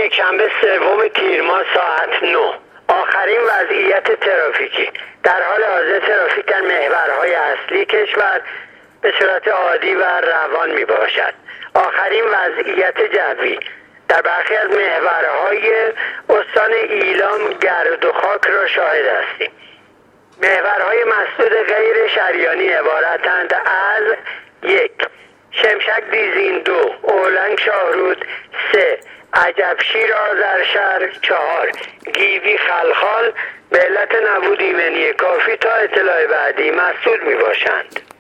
یکشنبه 3 تیر ماه ساعت 9. آخرین وضعیت ترافیکی. در حال حاضر ترافیک در محورهای اصلی کشور به صورت عادی و روان می باشد. آخرین وضعیت جوی. در برخی از محورهای استان ایلام گرد و خاک را شاهد هستیم. محورهای مسدود غیر شریانی عبارتند از 1. شمشک دیزین 2. اولنگ شاهرود 3. عجبشیر آذرشهر 4. گیوی خلخال به علت نبود ایمنی کافی تا اطلاع بعدی مسدود می باشند.